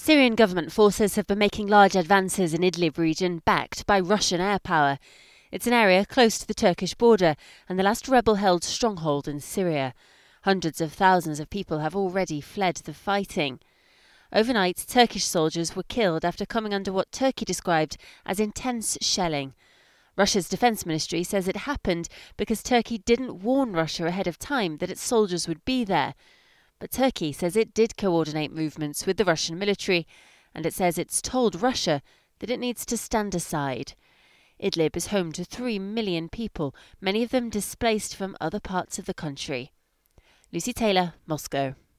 Syrian government forces have been making large advances in Idlib region backed by Russian air power. It's an area close to the Turkish border and the last rebel-held stronghold in Syria. Hundreds of thousands of people have already fled the fighting. Overnight, Turkish soldiers were killed after coming under what Turkey described as intense shelling. Russia's defense ministry says it happened because Turkey didn't warn Russia ahead of time that its soldiers would be there. But Turkey says it did coordinate movements with the Russian military, and it says it's told Russia that it needs to stand aside. Idlib is home to 3 million people, many of them displaced from other parts of the country. Lucy Taylor, Moscow.